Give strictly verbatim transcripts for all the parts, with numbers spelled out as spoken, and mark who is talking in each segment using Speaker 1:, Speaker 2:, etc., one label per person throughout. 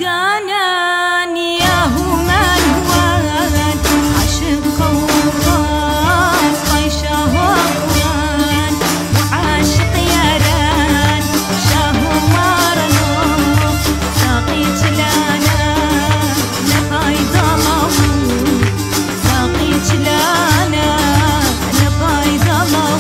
Speaker 1: كانان يا همان هوان عاشق قوان طيشه وقوان وعاشق ياران شاهو مارنو ساقيت لانا نبايض الله ساقيت لانا نبايض الله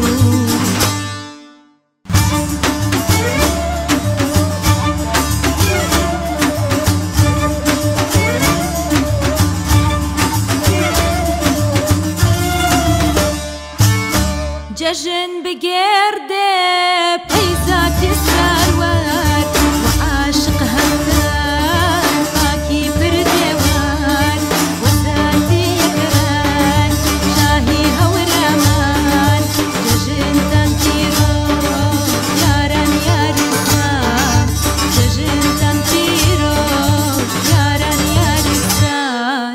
Speaker 1: ججن بقرده بيزات السروان وعاشق هدان باكي بردوان وزاتي يقران شاهي هورامان ججن تنتيرو ياران يارسان ججن تنتيرو ياران يارسان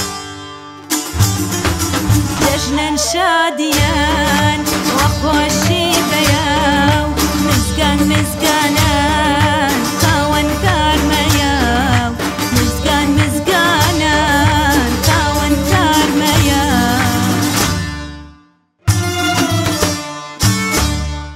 Speaker 1: شاديان وخوش